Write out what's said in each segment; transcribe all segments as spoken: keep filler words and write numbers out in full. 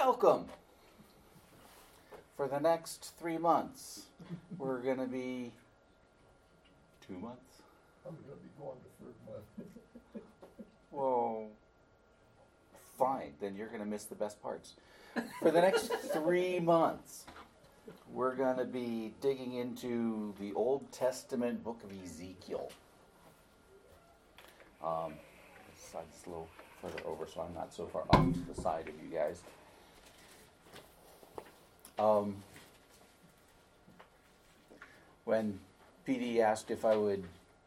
welcome. For the next three months, we're going to be two months. I'm going to be going the third month. Well, fine. Then you're going to miss the best parts. For the next three months, we're going to be digging into the Old Testament book of Ezekiel. Um, this side's a little further over, so I'm not so far off to the side of you guys. Um, when P D asked if I would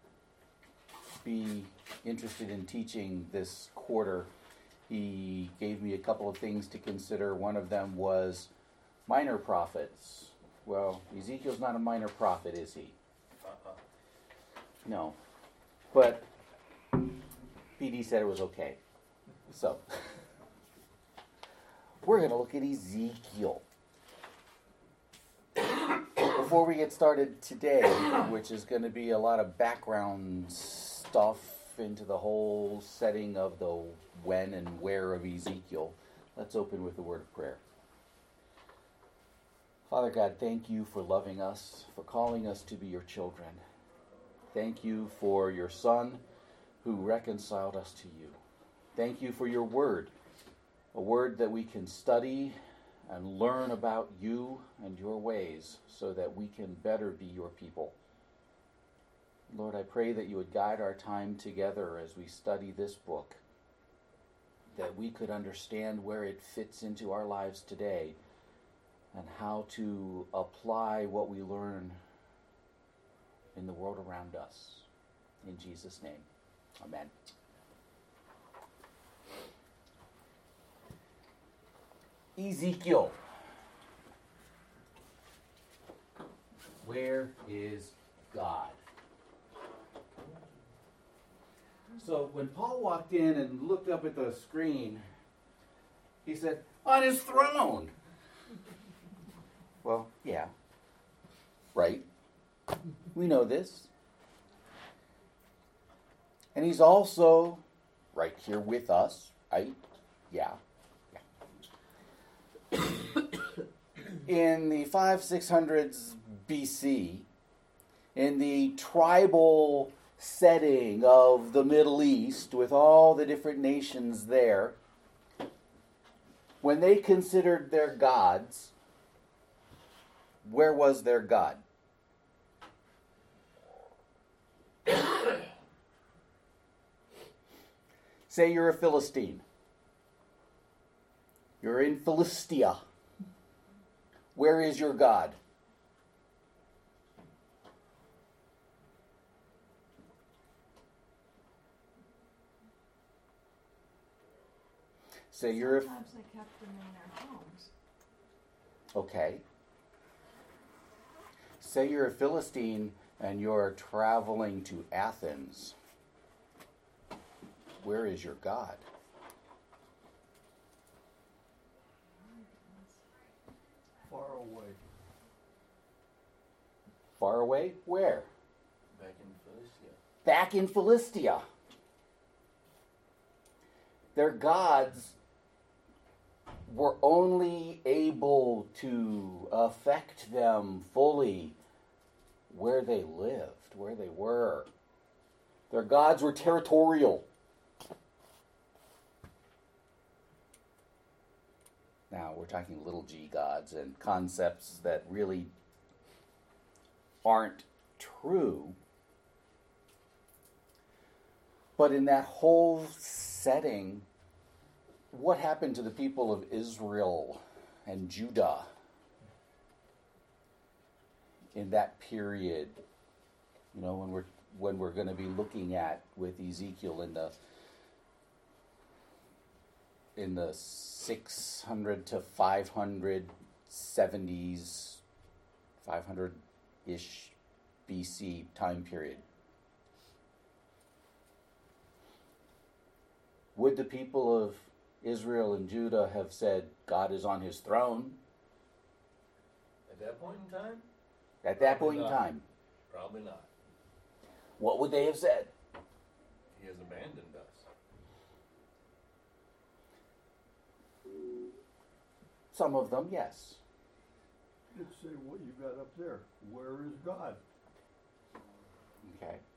be interested in teaching this quarter, he gave me a couple of things to consider. One of them was minor prophets. Well, Ezekiel's not a minor prophet, is he? Uh-uh. No. But P D said it was okay. So, we're going to look at Ezekiel. Before we get started today, which is going to be a lot of background stuff into the whole setting of the when and where of Ezekiel, let's open with a word of prayer. Father God, thank you for loving us, for calling us to be your children. Thank you for your Son who reconciled us to you. Thank you for your word, a word that we can study and learn about you and your ways so that we can better be your people. Lord, I pray that you would guide our time together as we study this book, that we could understand where it fits into our lives today and how to apply what we learn in the world around us. In Jesus' name, amen. Ezekiel. Where is God? So when Paul walked in and looked up at the screen, he said, on his throne. Well, yeah. Right? We know this. And he's also right here with us, right? Yeah. In the five, six hundreds B C, in the tribal setting of the Middle East, with all the different nations there, when they considered their gods, where was their God? Say you're a Philistine. You're in Philistia. Where is your God? Say you're a... Sometimes they kept them in their homes. Okay. Say you're a Philistine and you're traveling to Athens. Where is your God? Far away. Far away? Where? Back in Philistia. Back in Philistia. Their gods were only able to affect them fully where they lived, where they were. Their gods were territorial. Now, we're talking little g gods and concepts that really aren't true. But in that whole setting, what happened to the people of Israel and Judah in that period? You know, when we're when we're going to be looking at with Ezekiel in the in the six hundred to five hundred seventies, five hundred-ish B C time period. Would the people of Israel and Judah have said, God is on his throne? At that point in time? At that Probably point in not. time, Probably not. what would they have said? He has abandoned us. Some of them, yes. Just say what you got up there. Where is God? Okay.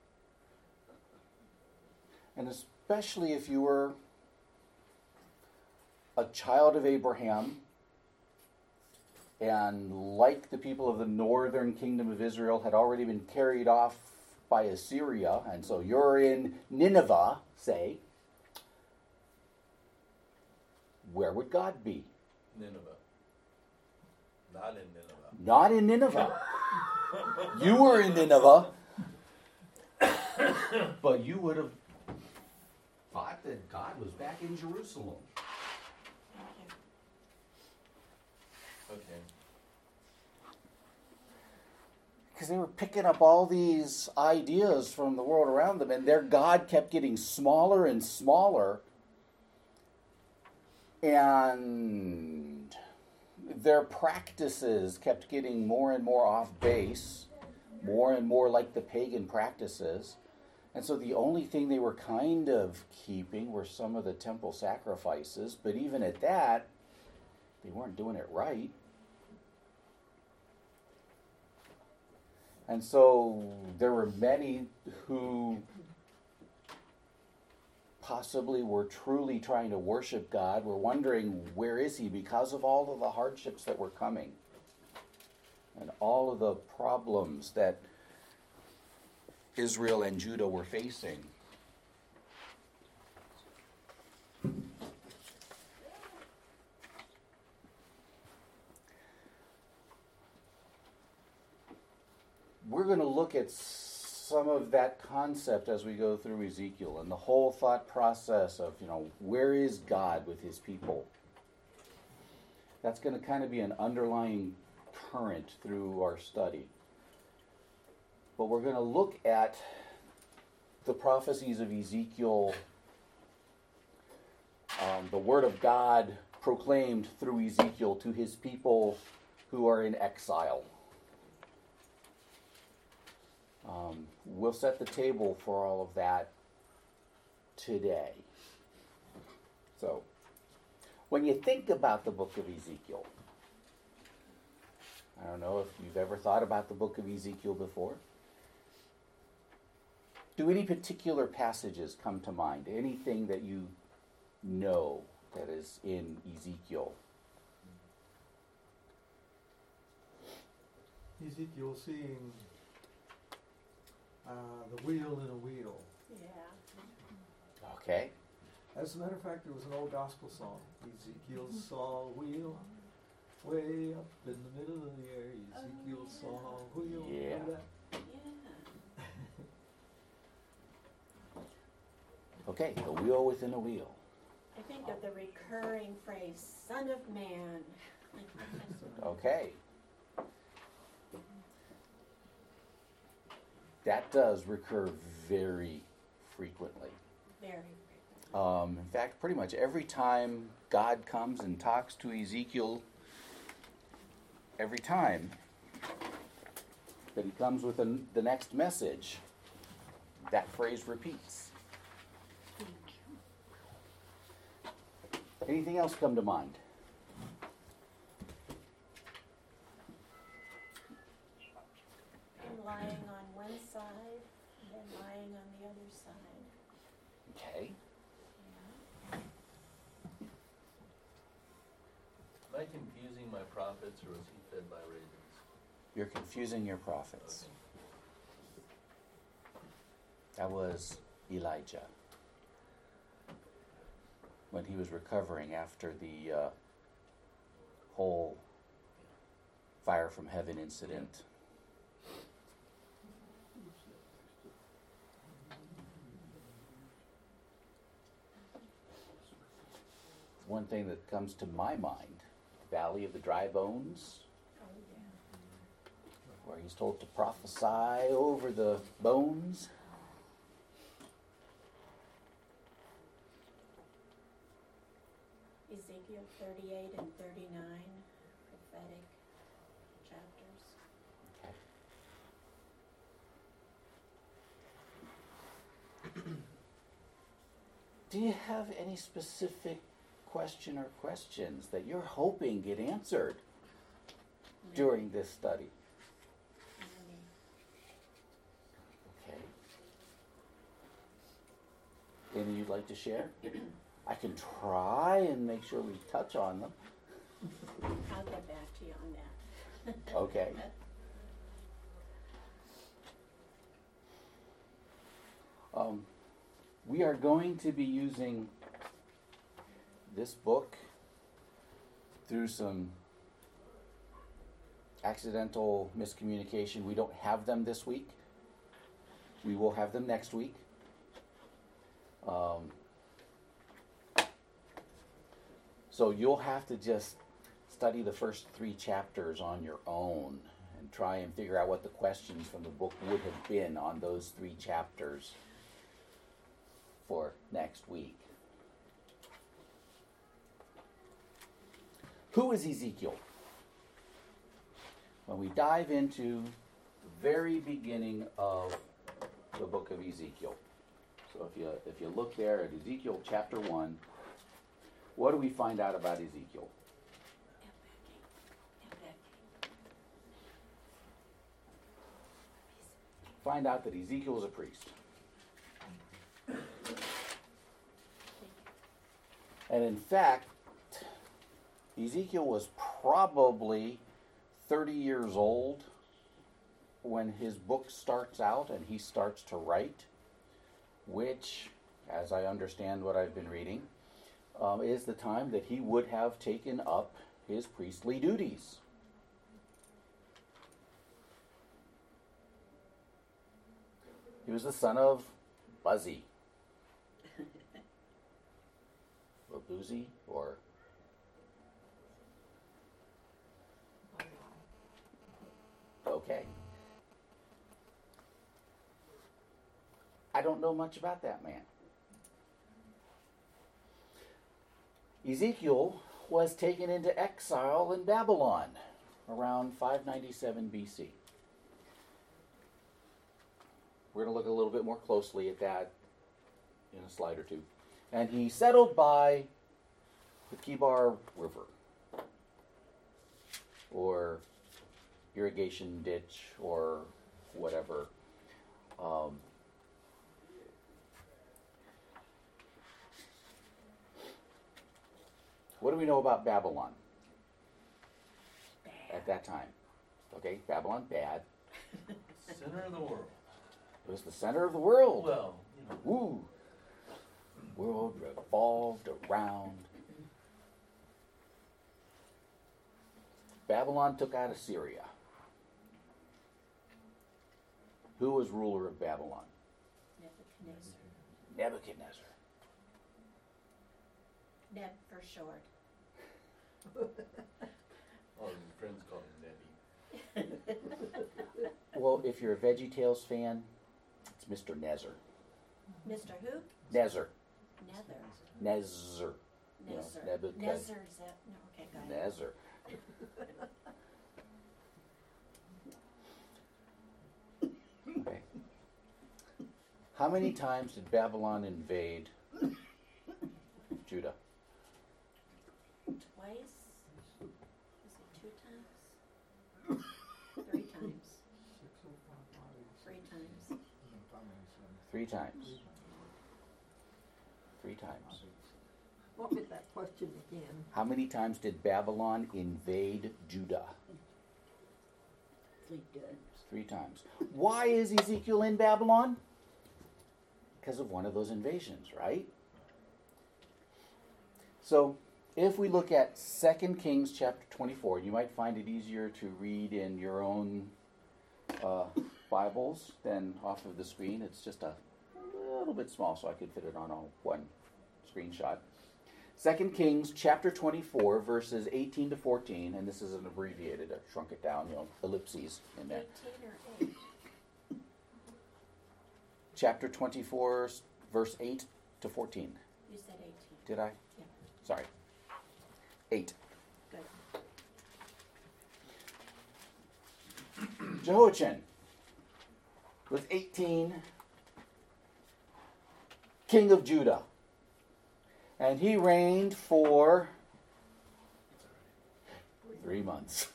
And especially if you were a child of Abraham, and like the people of the northern kingdom of Israel had already been carried off by Assyria, and so you're in Nineveh, say, where would God be? Nineveh. Not in Nineveh. Not in Nineveh. You were in Nineveh, but you would have thought that God was back in Jerusalem. Okay. Because they were picking up all these ideas from the world around them, and their God kept getting smaller and smaller, and their practices kept getting more and more off base, more and more like the pagan practices. And so the only thing they were kind of keeping were some of the temple sacrifices, but even at that, they weren't doing it right. And so there were many who possibly were truly trying to worship God, were wondering, where is he, because of all of the hardships that were coming and all of the problems that Israel and Judah were facing. We're going to look at some of that concept as we go through Ezekiel and the whole thought process of, you know, where is God with his people? That's going to kind of be an underlying current through our study. But we're going to look at the prophecies of Ezekiel, um, the word of God proclaimed through Ezekiel to his people who are in exile. Um, we'll set the table for all of that today. So, when you think about the book of Ezekiel, I don't know if you've ever thought about the book of Ezekiel before. Do any particular passages come to mind? Anything that you know that is in Ezekiel? Ezekiel seeing uh, the wheel in a wheel. Yeah. Okay. As a matter of fact, there was an old gospel song. Ezekiel saw a wheel way up in the middle of the air. Ezekiel Oh, saw a wheel. Yeah. Remember that? Yeah. Okay, the wheel within a wheel. I think of the recurring phrase, Son of Man. Okay. That does recur very frequently. Very frequent. Um, in fact, pretty much every time God comes and talks to Ezekiel, every time that he comes with an, the next message, that phrase repeats. Anything else come to mind? And lying on one side, and then lying on the other side. Okay. Am I confusing my prophets, or is he fed by ravens? You're confusing your prophets. That was Elijah, when he was recovering after the uh, whole fire from heaven incident. One thing that comes to my mind, Valley of the Dry Bones, Oh, yeah. where he's told to prophesy over the bones. Ezekiel thirty-eight and thirty-nine, prophetic chapters. Okay. Do you have any specific question or questions that you're hoping get answered during this study? Okay. Any you'd like to share? I can try and make sure we touch on them. I'll get back to you on that. Okay. Um, we are going to be using this book through some accidental miscommunication. We don't have them this week. We will have them next week. Um, so you'll have to just study the first three chapters on your own and try and figure out what the questions from the book would have been on those three chapters for next week. Who is Ezekiel? When we dive into the very beginning of the book of Ezekiel. So if you if you look there at Ezekiel chapter one, what do we find out about Ezekiel? Find out that Ezekiel is a priest. And in fact, Ezekiel was probably thirty years old when his book starts out and he starts to write, which, as I understand what I've been reading, um, is the time that he would have taken up his priestly duties. He was the son of Buzzy. Or Boozy, or... Okay. I don't know much about that man. Ezekiel was taken into exile in Babylon around five ninety-seven B C. We're going to look a little bit more closely at that in a slide or two. And he settled by the Kibar River, or irrigation ditch, or whatever. Um, what do we know about Babylon at that time? Okay, Babylon, bad. Center of the world. It was the center of the world. Well, you know. Woo! World revolved around. Babylon took out Assyria. Who was ruler of Babylon? Nebuchadnezzar. Nebuchadnezzar. Neb for short. All his friends call him Nebby. Well, if you're a VeggieTales fan, it's Mister Nezer. Mister who? Nezer. Nether. Nezer. You know, Nezer. Nebuchadnezzar. Nezer is that? No, okay, got it. Nezer. Okay. How many times did Babylon invade Judah? Twice? Was it two times? Three times. Three times. Three times. Three times. What was that question again? How many times did Babylon invade Judah? Three times. Three times. Why is Ezekiel in Babylon? Because of one of those invasions, right? So, if we look at Second Kings chapter twenty-four, you might find it easier to read in your own uh, Bibles than off of the screen. It's just a little bit small, so I could fit it on a one screenshot. Second Kings chapter twenty-four, verses eighteen to fourteen, and this is an abbreviated, I shrunk it down, you know, ellipses in there. Eighteen or eight? Chapter twenty-four, verse eight to fourteen. You said eighteen. Did I? Yeah. Sorry. eight. Good. Jehoiachin was eighteen, king of Judah. And he reigned for three months.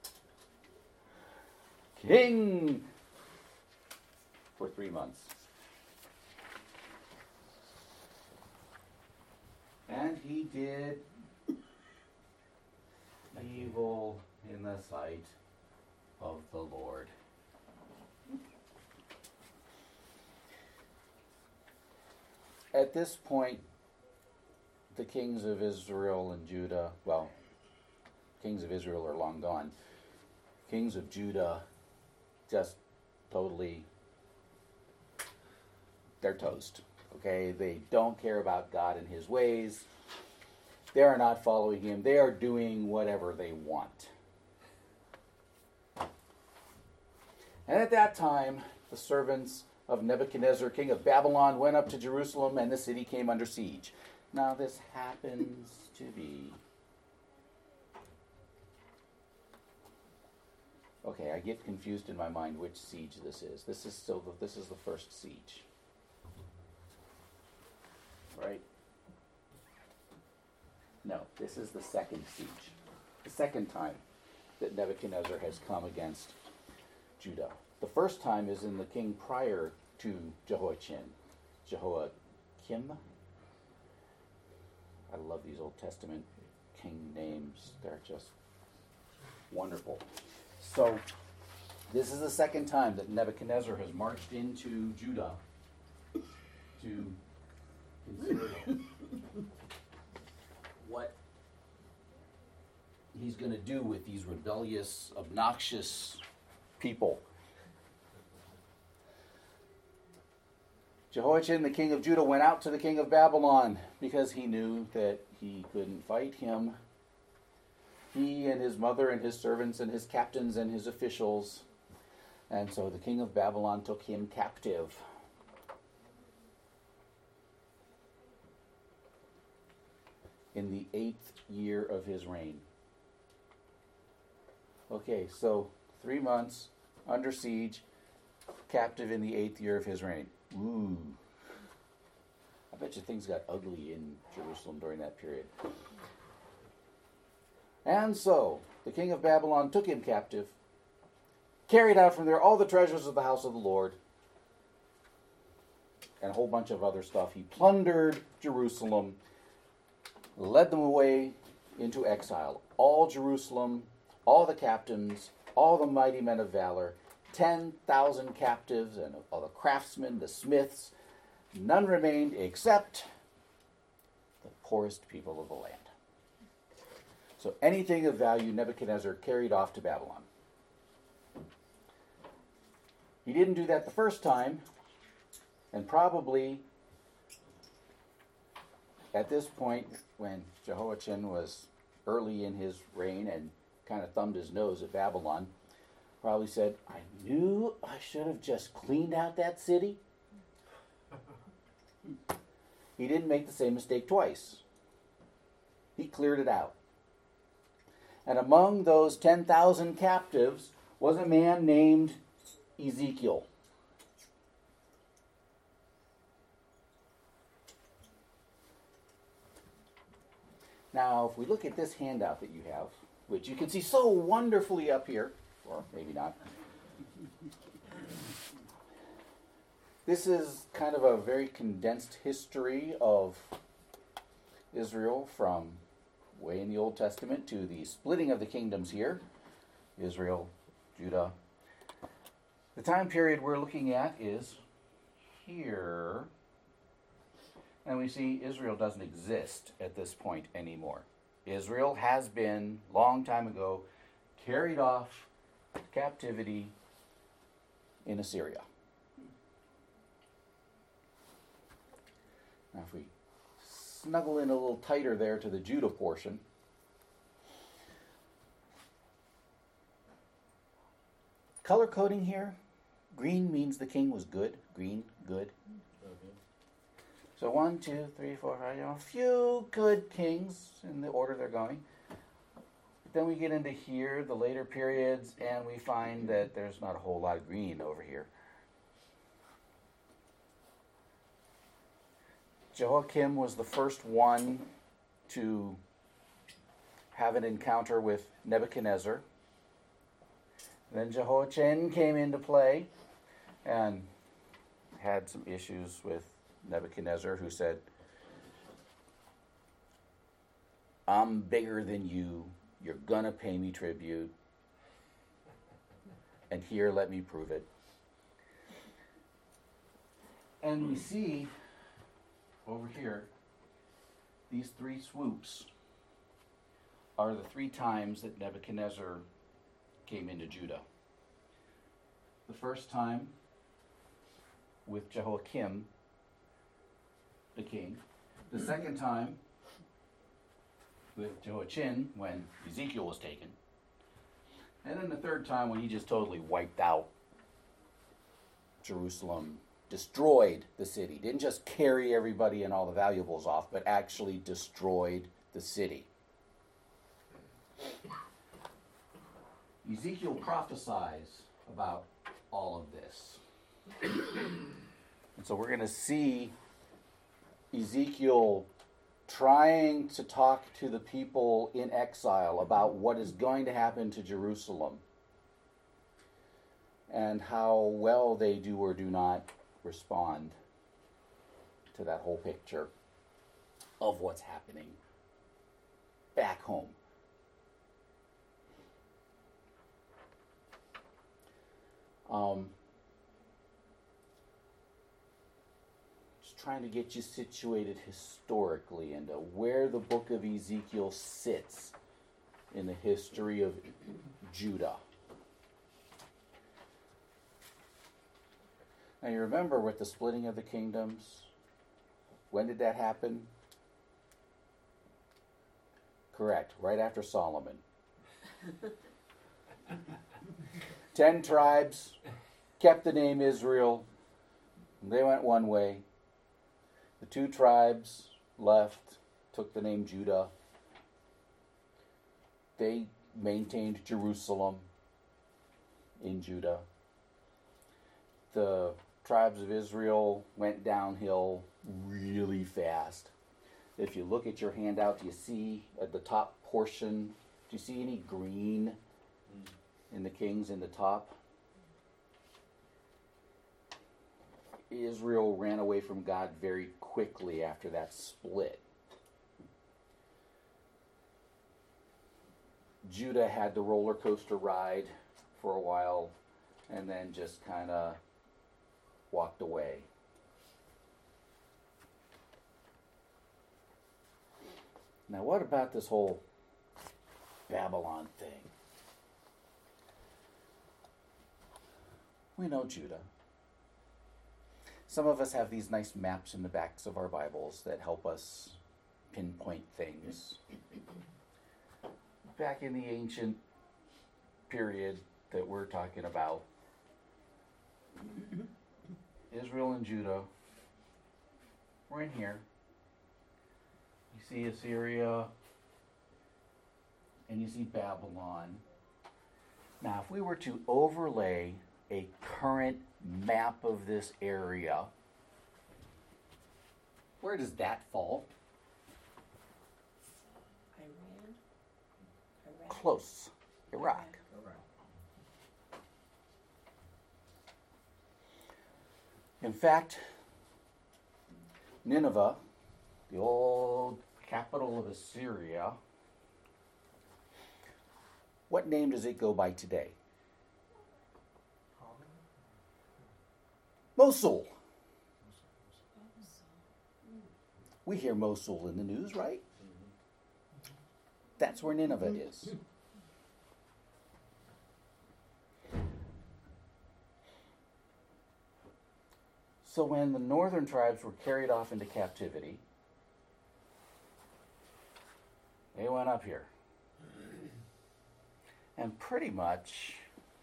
King for three months. And he did evil in the sight of the Lord. At this point, the kings of Israel and Judah, well, kings of Israel are long gone. Kings of Judah just totally, they're toast. Okay, they don't care about God and his ways. They are not following him. They are doing whatever they want. And at that time, the servants of Nebuchadnezzar, king of Babylon, went up to Jerusalem, and the city came under siege. Now this happens to be... Okay, I get confused in my mind which siege this is. This is still the, this is the first siege. Right? No, this is the second siege. The second time that Nebuchadnezzar has come against Judah. The first time is in the king prior to Jehoiachin, Jehoiakim. I love these Old Testament king names. They're just wonderful. So, this is the second time that Nebuchadnezzar has marched into Judah to consider what he's going to do with these rebellious, obnoxious people. Jehoiachin, the king of Judah, went out to the king of Babylon because he knew that he couldn't fight him. He and his mother and his servants and his captains and his officials. And so the king of Babylon took him captive. In the eighth year of his reign. Okay, so three months under siege, captive in the eighth year of his reign. Ooh. I bet you things got ugly in Jerusalem during that period. And so, the king of Babylon took him captive, carried out from there all the treasures of the house of the Lord, and a whole bunch of other stuff. He plundered Jerusalem, led them away into exile. All Jerusalem, all the captains, all the mighty men of valor, ten thousand captives, and all the craftsmen, the smiths, none remained except the poorest people of the land. So anything of value Nebuchadnezzar carried off to Babylon. He didn't do that the first time, and probably at this point, when Jehoiachin was early in his reign and kind of thumbed his nose at Babylon, probably said, I knew I should have just cleaned out that city. He didn't make the same mistake twice. He cleared it out. And among those ten thousand captives was a man named Ezekiel. Now, if we look at this handout that you have, which you can see so wonderfully up here, or maybe not, this is kind of a very condensed history of Israel from way in the Old Testament to the splitting of the kingdoms here, Israel, Judah. The time period we're looking at is here, and we see Israel doesn't exist at this point anymore. Israel has been, long time ago, carried off to captivity in Assyria. Now if we snuggle in a little tighter there to the Judah portion, color coding here, green means the king was good. Green, good. Okay. So one, two, three, four, five, you know, a few good kings in the order they're going. But then we get into here, the later periods, and we find that there's not a whole lot of green over here. Jehoiakim was the first one to have an encounter with Nebuchadnezzar. Then Jehoiachin came into play and had some issues with Nebuchadnezzar, who said, I'm bigger than you. You're going to pay me tribute. And here, let me prove it. And we see over here, these three swoops are the three times that Nebuchadnezzar came into Judah. The first time with Jehoiakim, the king. The second time with Jehoiachin, when Ezekiel was taken. And then the third time when he just totally wiped out Jerusalem, destroyed the city. Didn't just carry everybody and all the valuables off, but actually destroyed the city. Ezekiel prophesies about all of this. And so we're going to see Ezekiel trying to talk to the people in exile about what is going to happen to Jerusalem and how well they do or do not respond to that whole picture of what's happening back home. Um, just trying to get you situated historically into where the book of Ezekiel sits in the history of Judah. Now you remember with the splitting of the kingdoms, when did that happen? Correct, right after Solomon. Ten tribes kept the name Israel. They went one way. The two tribes left, took the name Judah. They maintained Jerusalem in Judah. The tribes of Israel went downhill really fast. If you look at your handout, do you see at the top portion, do you see any green in the kings in the top? Israel ran away from God very quickly after that split. Judah had the roller coaster ride for a while and then just kind of walked away. Now, what about this whole Babylon thing? We know Judah. Some of us have these nice maps in the backs of our Bibles that help us pinpoint things. Back in the ancient period that we're talking about, Israel and Judah were in here. You see Assyria and you see Babylon. Now, if we were to overlay a current map of this area, where does that fall? Iran? Iraq? Close. Iraq. In fact, Nineveh, the old capital of Assyria, what name does it go by today? Mosul. We hear Mosul in the news, right? That's where Nineveh is. So when the northern tribes were carried off into captivity, they went up here. And pretty much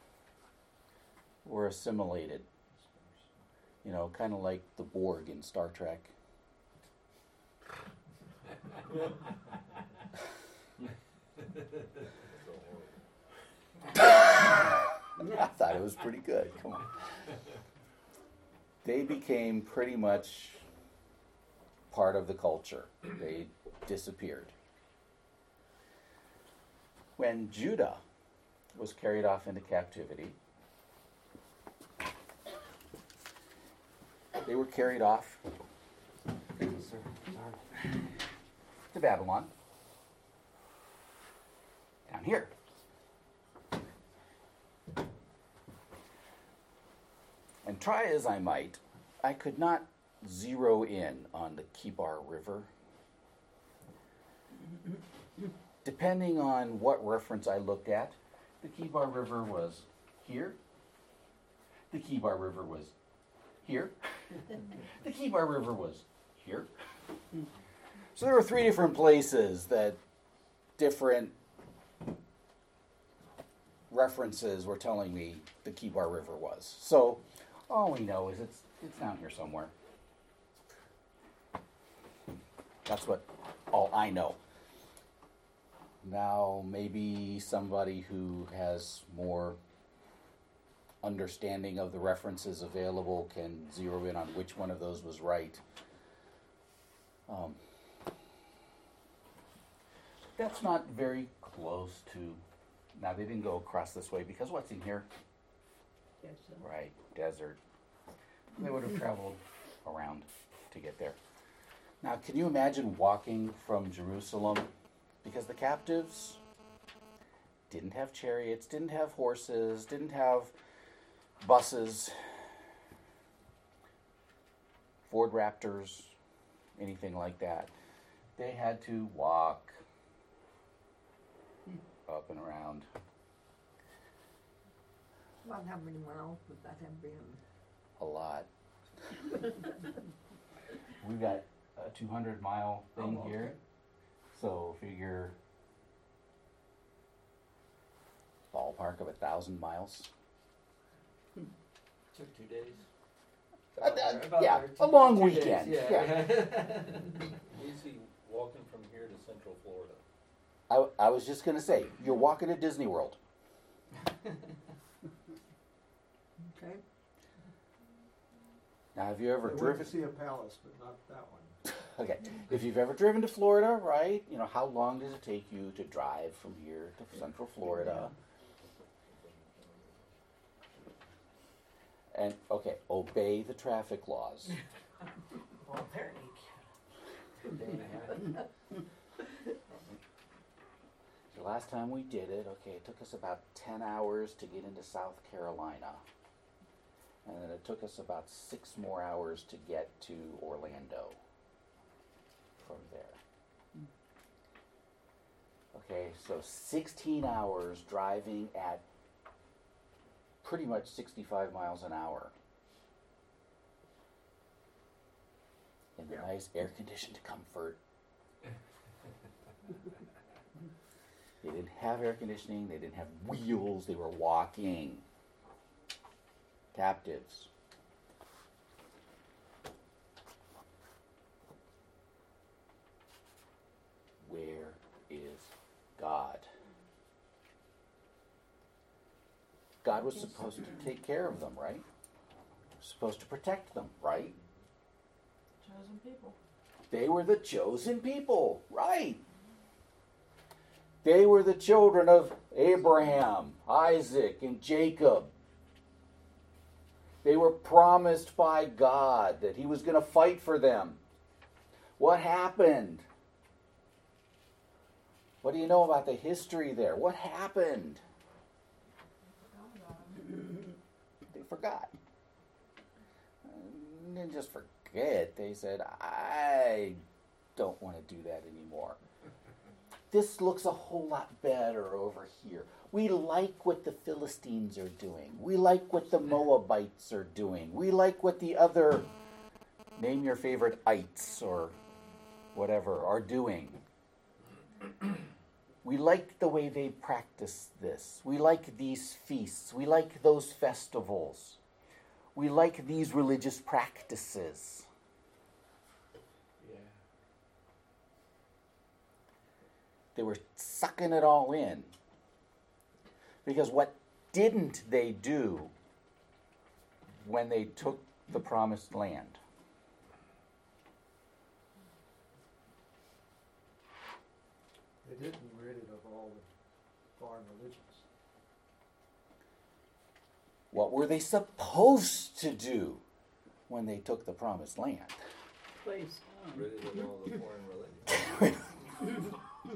were assimilated. You know, kind of like the Borg in Star Trek. I thought it was pretty good. Come on. They became pretty much part of the culture. They disappeared. When Judah was carried off into captivity, they were carried off to Babylon, down here. And try as I might, I could not zero in on the Kibar River. Depending on what reference I looked at, the Kibar River was here. The Kibar River was here. The Kibar River was here. So there were three different places that different references were telling me the Kibar River was. So all we know is it's it's down here somewhere. That's what all I know. Now maybe somebody who has more understanding of the references available can zero in on which one of those was right. Um, that's not very close to. Now they didn't go across this way because what's in here? Yes, sir. Right, desert. They would have traveled around to get there. Now, can you imagine walking from Jerusalem? Because the captives didn't have chariots, didn't have horses, didn't have buses, Ford Raptors, anything like that. They had to walk up and around. About how many miles would that have been? A lot. We've got a two hundred mile thing Oh, here. okay. So figure ballpark of a thousand miles. Took two days. Uh, About uh, there, about yeah, there. a Two- long two days, weekend, yeah. Easy walking from here to Central Florida. I, I was just going to say, you're walking at Disney World. Okay. Now, have you ever I went driven? to see a palace, but not that one. Okay, if you've ever driven to Florida, right? You know, how long does it take you to drive from here to Central Florida? And okay, obey the traffic laws. Well, there you go. The last time we did it, okay, it took us about ten hours to get into South Carolina. And then it took us about six more hours to get to Orlando from there. Okay, so sixteen hours driving at pretty much sixty-five miles an hour in the Yeah. nice air-conditioned comfort. They didn't have air conditioning, they didn't have wheels, they were walking. Captives. Where is God? God was supposed to take care of them, right? Supposed to protect them, right? Chosen people. They were the chosen people, right? They were the children of Abraham, Isaac, and Jacob. They were promised by God that He was going to fight for them. What happened? What do you know about the history there? What happened? They forgot. And didn't just forget. They said, I don't want to do that anymore. This looks a whole lot better over here. We like what the Philistines are doing. We like what the Moabites are doing. We like what the other, name your favorite ites or whatever, are doing. We like the way they practice this. We like these feasts. We like those festivals. We like these religious practices. Yeah. They were sucking it all in. Because what didn't they do when they took the promised land? did and rid it of all the foreign religions. What were they supposed to do when they took the promised land? Please. Rid of all the foreign religions.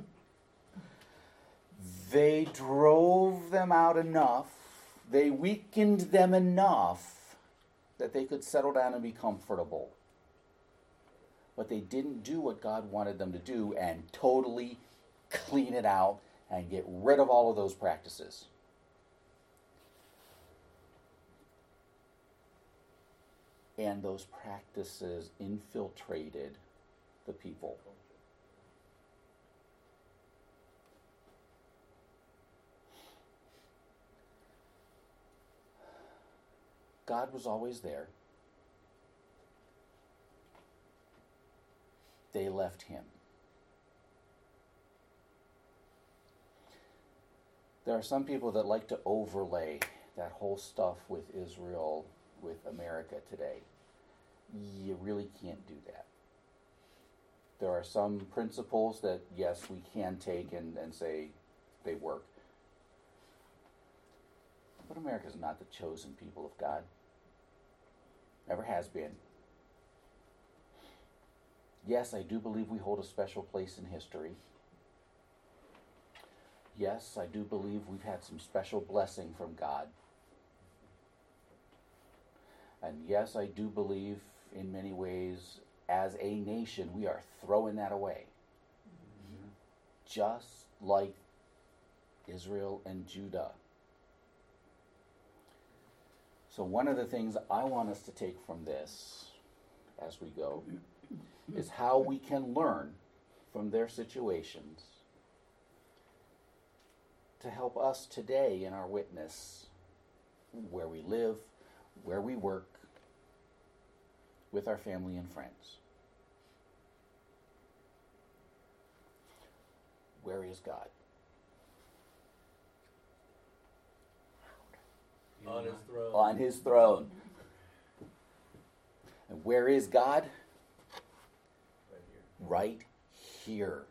They drove them out enough, they weakened them enough that they could settle down and be comfortable. But they didn't do what God wanted them to do and totally clean it out and get rid of all of those practices. And those practices infiltrated the people. God was always there. They left him. There are some people that like to overlay that whole stuff with Israel, with America today. You really can't do that. There are some principles that, yes, we can take and, and say they work. But America is not the chosen people of God. Never has been. Yes, I do believe we hold a special place in history. Yes, I do believe we've had some special blessing from God. And yes, I do believe in many ways, as a nation, we are throwing that away. Mm-hmm. Just like Israel and Judah. So one of the things I want us to take from this as we go is how we can learn from their situations to help us today in our witness, where we live, where we work, with our family and friends. Where is God? On his throne. On his throne. And where is God? Right Right here. here.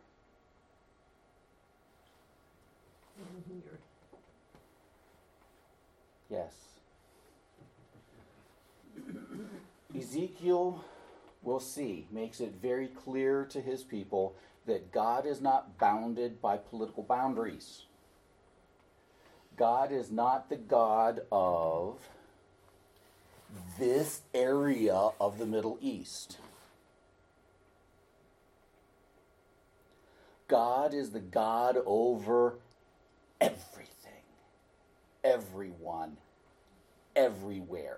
Here. Yes. Ezekiel, we'll see, makes it very clear to his people that God is not bounded by political boundaries. God is not the God of this area of the Middle East. God is the God over everything, everyone, everywhere.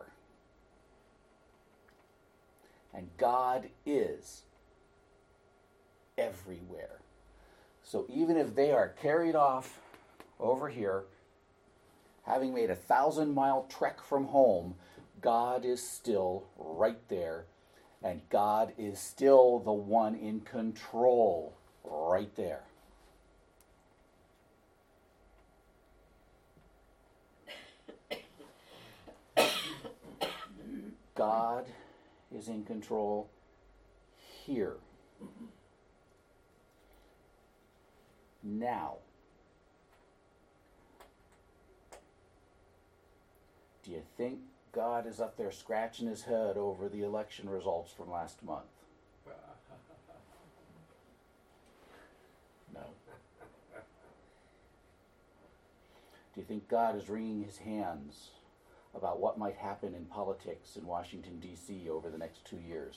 And God is everywhere. So even if they are carried off over here, having made a thousand mile trek from home, God is still right there. And God is still the one in control right there. God is in control here. Now, do you think God is up there scratching his head over the election results from last month? No. Do you think God is wringing his hands about what might happen in politics in Washington, D C over the next two years?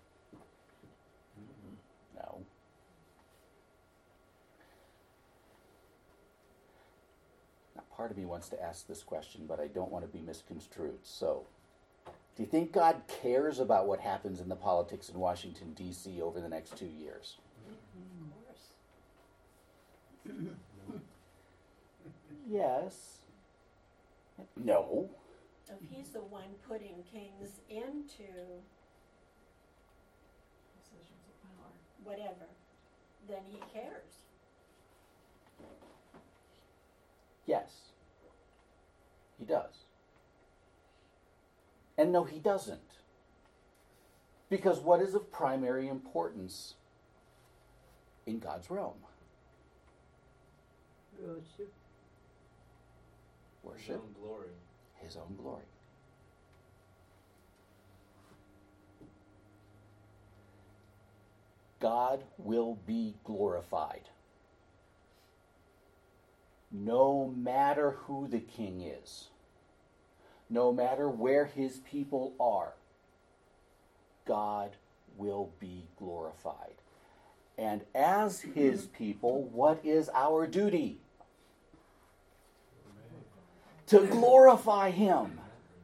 Mm-hmm. No. Now, part of me wants to ask this question, but I don't want to be misconstrued. So, do you think God cares about what happens in the politics in Washington, D C over the next two years? Of course. Yes. No. If he's the one putting kings into Positions of power. whatever, then he cares. Yes. He does. And no, he doesn't. Because what is of primary importance in God's realm? Worship. His Worship own glory. his own glory. God will be glorified. No matter who the king is, no matter where his people are, God will be glorified. And as his people, what is our duty? To glorify him.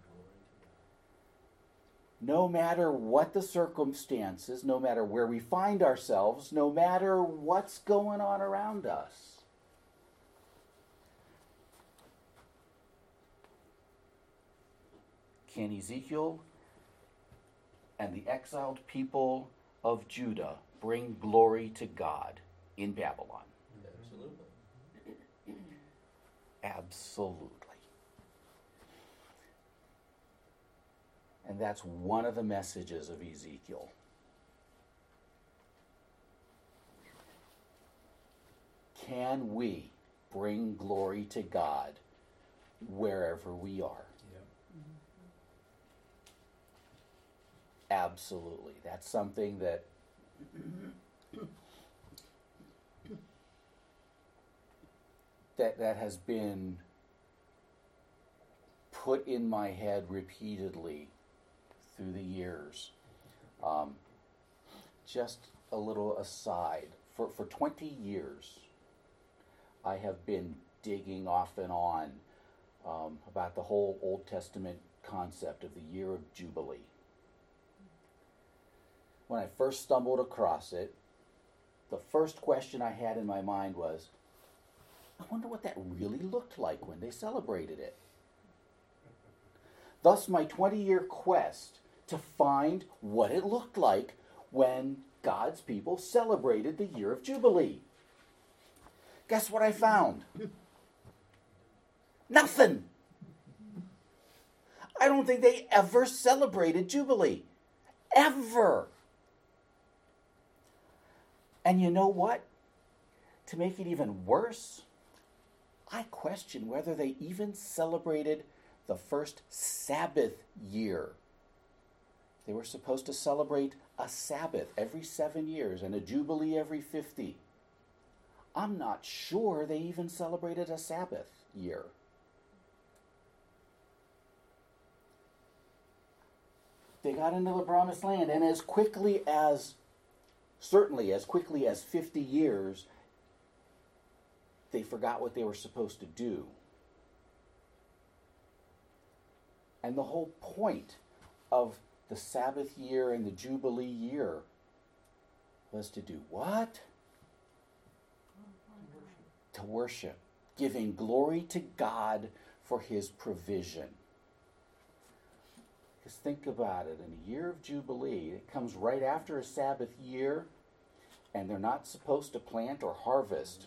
No matter what the circumstances, no matter where we find ourselves, no matter what's going on around us. Can Ezekiel and the exiled people of Judah bring glory to God in Babylon? Absolutely. Absolutely. And that's one of the messages of Ezekiel. Can we bring glory to God wherever we are? Absolutely. That's something that that that has been put in my head repeatedly through the years. Um, just a little aside. For for twenty years, I have been digging off and on um, about the whole Old Testament concept of the year of Jubilee. When I first stumbled across it, the first question I had in my mind was, I wonder what that really looked like when they celebrated it. Thus, my twenty-year quest to find what it looked like when God's people celebrated the year of Jubilee. Guess what I found? Nothing. I don't think they ever celebrated Jubilee. Ever. And you know what? To make it even worse, I question whether they even celebrated the first Sabbath year. They were supposed to celebrate a Sabbath every seven years and a Jubilee every fifty. I'm not sure they even celebrated a Sabbath year. They got into the Promised Land, and as quickly as, certainly as quickly as fifty years, they forgot what they were supposed to do. And the whole point of the Sabbath year and the Jubilee year was to do what? To worship, giving glory to God for his provision. Because think about it, in a year of Jubilee, it comes right after a Sabbath year, and they're not supposed to plant or harvest.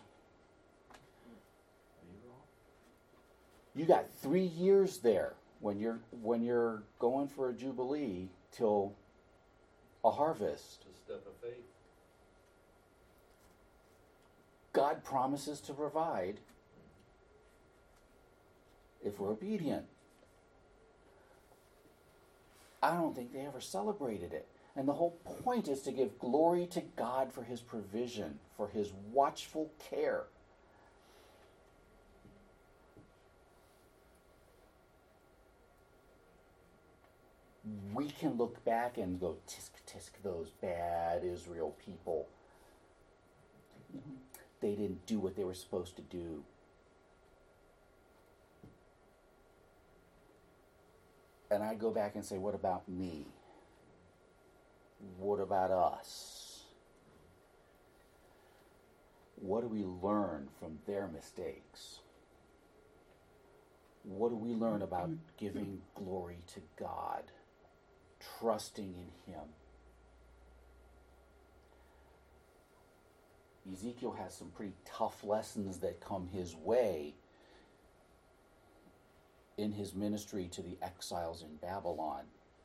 You got three years there when you're when you're going for a Jubilee till a harvest. It's a step of faith. God promises to provide if we're obedient. I don't think they ever celebrated it. And the whole point is to give glory to God for his provision, for his watchful care. We can look back and go, tisk, tisk, those bad Israel people. They didn't do what they were supposed to do. And I go back and say, what about me? What about us? What do we learn from their mistakes? What do we learn about giving glory to God, trusting in him? Ezekiel has some pretty tough lessons that come his way in his ministry to the exiles in Babylon.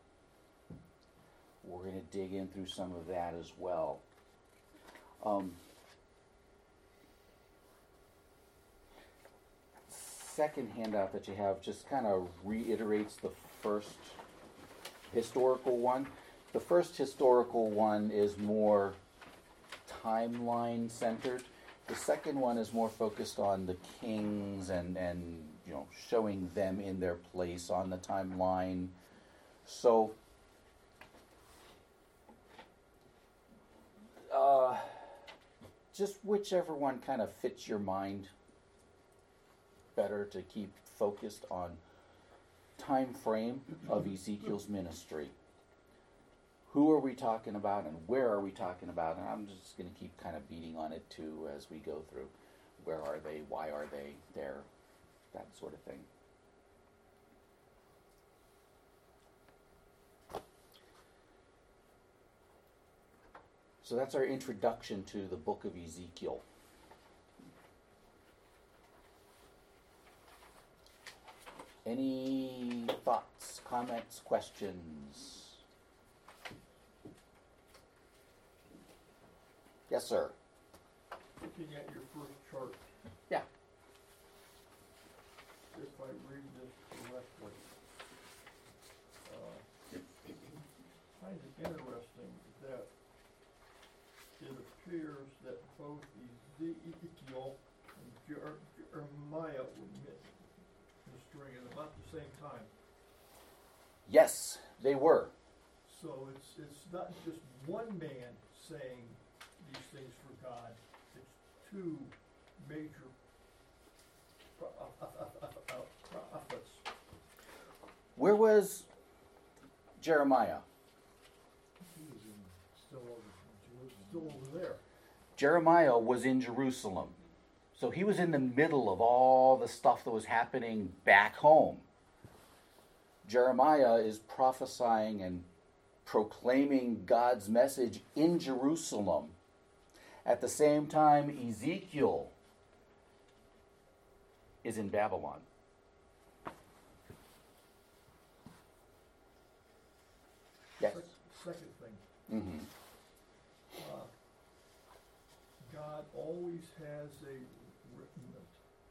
We're going to dig in through some of that as well. Um, second handout that you have just kind of reiterates the first historical one. The first historical one is more timeline centered. The second one is more focused on the kings and, and you know, showing them in their place on the timeline. So, uh, just whichever one kind of fits your mind better to keep focused on time frame of Ezekiel's ministry. Who are we talking about and where are we talking about? And I'm just going to keep kind of beating on it too as we go through. Where are they? Why are they there? That sort of thing. So that's our introduction to the book of Ezekiel. Any thoughts, comments, questions? Yes, sir. Looking at your first chart. Yeah. If I read this correctly, uh, find it interesting that it appears that both Ezekiel and Jer- Jeremiah were ministering at about the same time. Yes, they were. So it's it's not just one man saying these things for God. It's two major prophets. Where was Jeremiah? He was in, still over, still over there. Jeremiah was in Jerusalem. So he was in the middle of all the stuff that was happening back home. Jeremiah is prophesying and proclaiming God's message in Jerusalem. At the same time, Ezekiel is in Babylon. Yes. Second thing, Mm-hmm. uh, God always has a written it.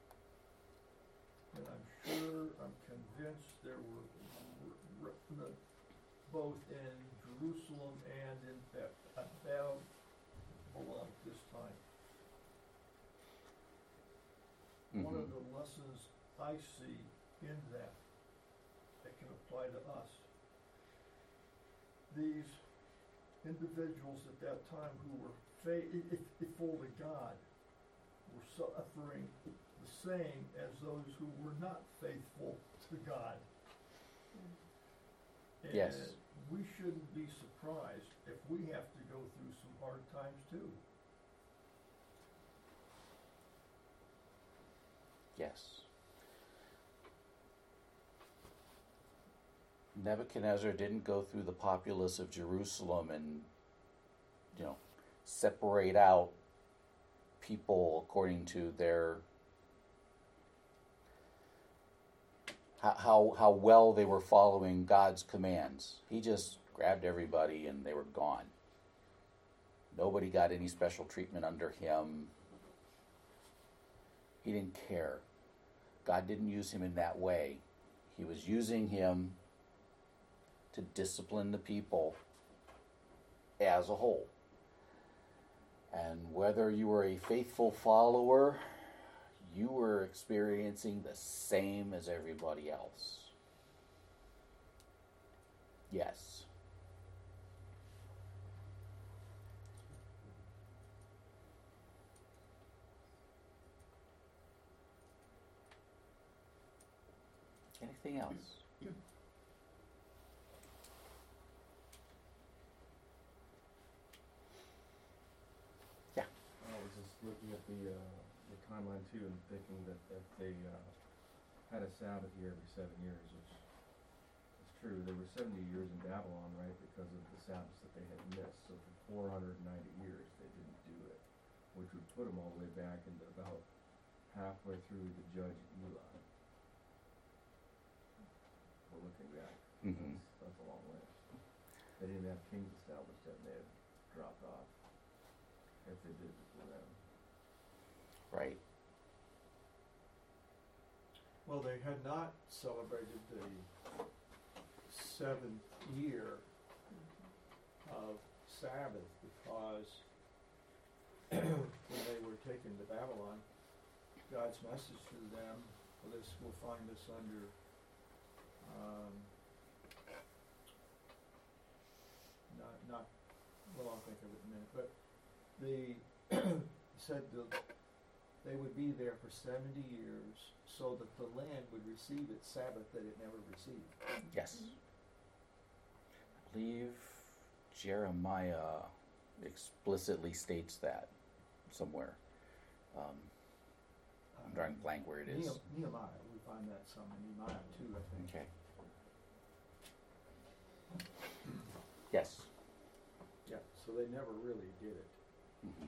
And I'm sure, I'm convinced there were written it both in Jerusalem and in Ba- Babylon at this time. One of the lessons I see in that that can apply to us. These individuals at that time who were faithful to God were suffering the same as those who were not faithful to God. And Yes. we shouldn't be surprised if we have to go through some hard times too. Yes. Nebuchadnezzar didn't go through the populace of Jerusalem and, you know, separate out people according to their how how, how well they were following God's commands. He just grabbed everybody and they were gone. Nobody got any special treatment under him. He didn't care. God didn't use him in that way. He was using him to discipline the people as a whole. And whether you were a faithful follower, you were experiencing the same as everybody else. Yes. Anything else? Yeah. I was just looking at the, uh, the timeline too and thinking that, that they, uh, had a Sabbath year every seven years, which is true. There were seventy years in Babylon, right, because of the Sabbaths that they had missed. So for four hundred ninety years, they didn't do it, which would put them all the way back into about halfway through the Judge Eli. We're looking back. Mhm. That's, that's a long way. They didn't have kings established yet, and they had dropped off. If they did before them. Right. Well, they had not celebrated the seventh year of Sabbath because when they were taken to Babylon, God's message to them, well, this will find us under um, not, not, well, I'll think of it in a minute, but the said the, they would be there for seventy years so that the land would receive its Sabbath that it never received. Yes. I believe Jeremiah explicitly states that somewhere. Um, I'm drawing a blank where it is. Nehem- Nehemiah, we find that some in Nehemiah too, I think. Okay. Yes. Yeah, so they never really did it. Mhm.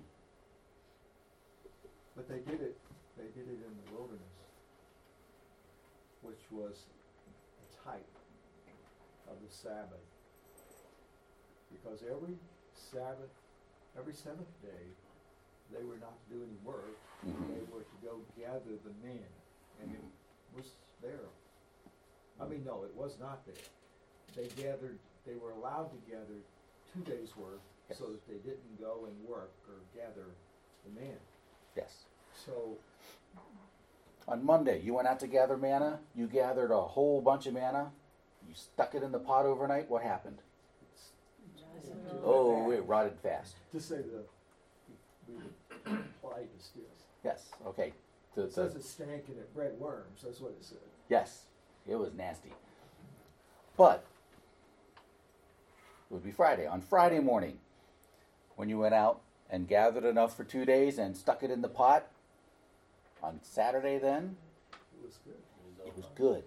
But they did it, they did it in the wilderness, which was a type of the Sabbath. Because every Sabbath, every seventh day, they were not to do any work. Mhm. They were to go gather the men, and it was there. I mean, no, it was not there. They gathered, they were allowed to gather two days' work, Yes. so that they didn't go and work or gather the men. Yes. So, On Monday, you went out to gather manna. You gathered a whole bunch of manna. You stuck it in the pot overnight. What happened? it's, Oh, it rotted fast. to say the, we would apply this, yes. Yes. Okay. The- It says the- it stank and it bred worms, that's what it said. yes. It was nasty. But it would be Friday. On Friday morning, when you went out and gathered enough for two days and stuck it in the pot, on Saturday then, It was good. it was good.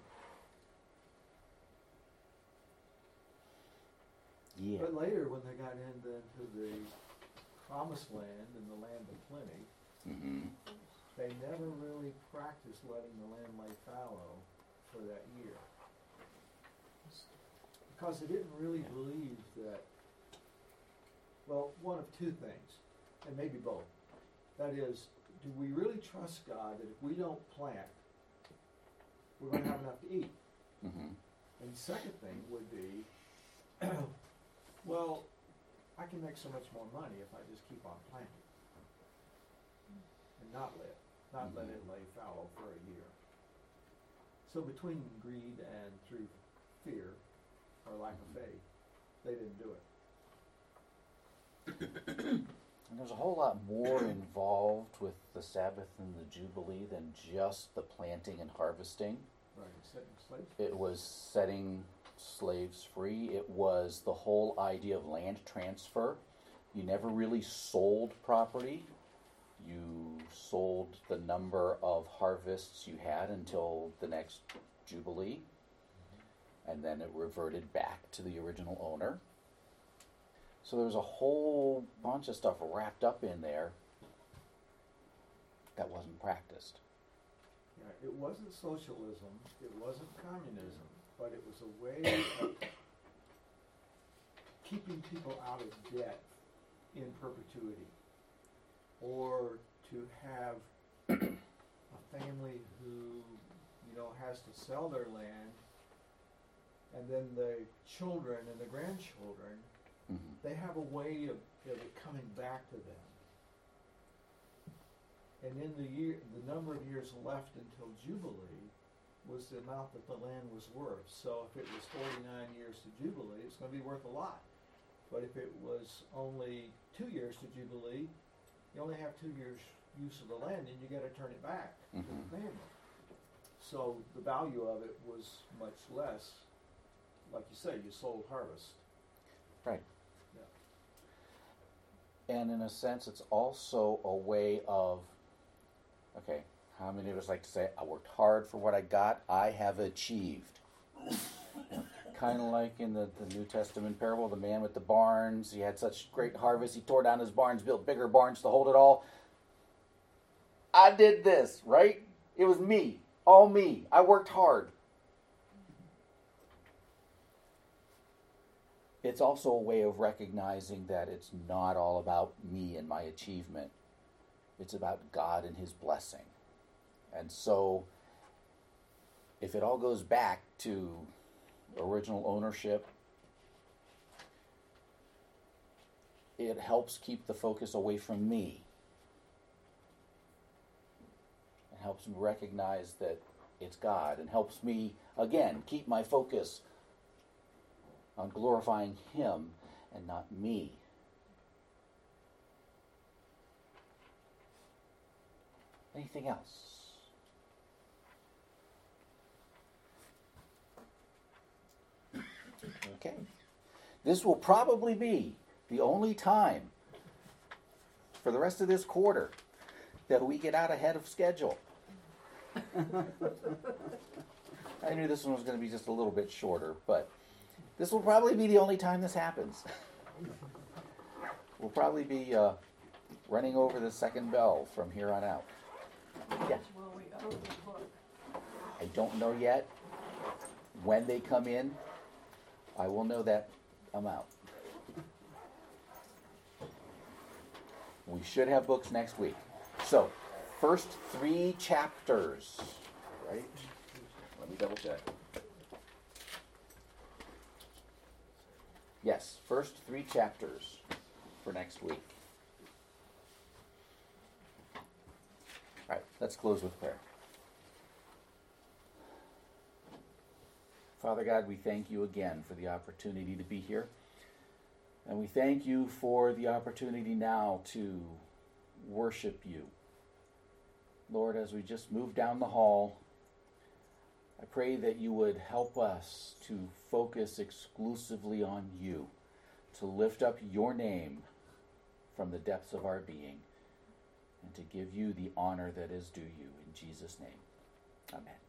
Yeah. But later, when they got into, into the promised land and the land of plenty, Mm-hmm. they never really practiced letting the land lay fallow for that year. Because they didn't really believe that, well, one of two things, and maybe both. That is, do we really trust God that if we don't plant, we're going to have enough to eat? Mm-hmm. And the second thing would be, well, I can make so much more money if I just keep on planting and not let not let it lay fallow for a year. So between greed and through fear or lack of faith, they didn't do it. And there's a whole lot more involved with the Sabbath and the Jubilee than just the planting and harvesting. Right, setting slaves. It was setting slaves free. It was the whole idea of land transfer. You never really sold property. You sold the number of harvests you had until the next Jubilee. And then it reverted back to the original owner. So there's a whole bunch of stuff wrapped up in there that wasn't practiced. Yeah, it wasn't socialism, it wasn't communism, but it was a way of keeping people out of debt in perpetuity, or to have a family who, you know, has to sell their land, and then the children and the grandchildren, Mm-hmm. they have a way of, of it coming back to them. And in the year, the number of years left until Jubilee was the amount that the land was worth. So if it was forty-nine years to Jubilee, it's going to be worth a lot. But if it was only two years to Jubilee, you only have two years use of the land, and you got to turn it back to Mhm. the family. So the value of it was much less. Like you say, you sold harvest. Right. And in a sense, it's also a way of, okay, how many of us like to say, I worked hard for what I got, I have achieved. Kind of like in the, the New Testament parable, the man with the barns, he had such great harvest, he tore down his barns, built bigger barns to hold it all. I did this, right? It was me, all me. I worked hard. It's also a way of recognizing that it's not all about me and my achievement. It's about God and His blessing. And so if it all goes back to original ownership, it helps keep the focus away from me. It helps me recognize that it's God, and helps me, again, keep my focus on glorifying Him and not me. Anything else? Okay. This will probably be the only time for the rest of this quarter that we get out ahead of schedule. I knew this one was going to be just a little bit shorter, but this will probably be the only time this happens. We'll probably be uh, running over the second bell from here on out. Yeah. Well, we owe the book. I don't know yet. When they come in, I will know that amount. We should have books next week. So, first three chapters, right? Let me double check. Yes, first three chapters for next week. All right, let's close with prayer. Father God, we thank you again for the opportunity to be here. And we thank you for the opportunity now to worship you. Lord, as we just move down the hall, I pray that you would help us to focus exclusively on you, to lift up your name from the depths of our being, and to give you the honor that is due you. In Jesus' name, amen.